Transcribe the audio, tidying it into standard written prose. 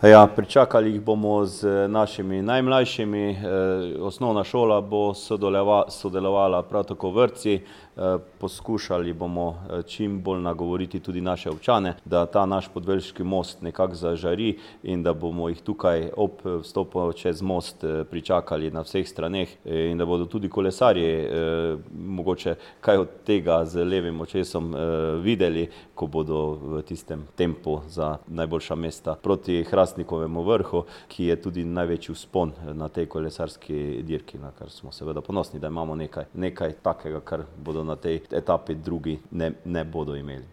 Ja, pričakali jih bomo z našimi najmlajšimi. Osnovna šola bo sodelovala, prav tako vrtci. Poskušali bomo čim bolj nagovoriti tudi naše občane, da ta naš Podvelški most nekako zažari in da bomo jih tukaj ob vstopu čez most pričakali na vseh straneh in da bodo tudi kolesarji mogoče kaj od tega z levim očesom videli, ko bodo v tistem tempu za najboljša mesta proti Hrastnikovemu vrhu, ki je tudi največji vzpon na tej kolesarski dirki, na kar smo seveda ponosni, da imamo nekaj takega, kar bodo na tej etapi drugi ne bodo imeli.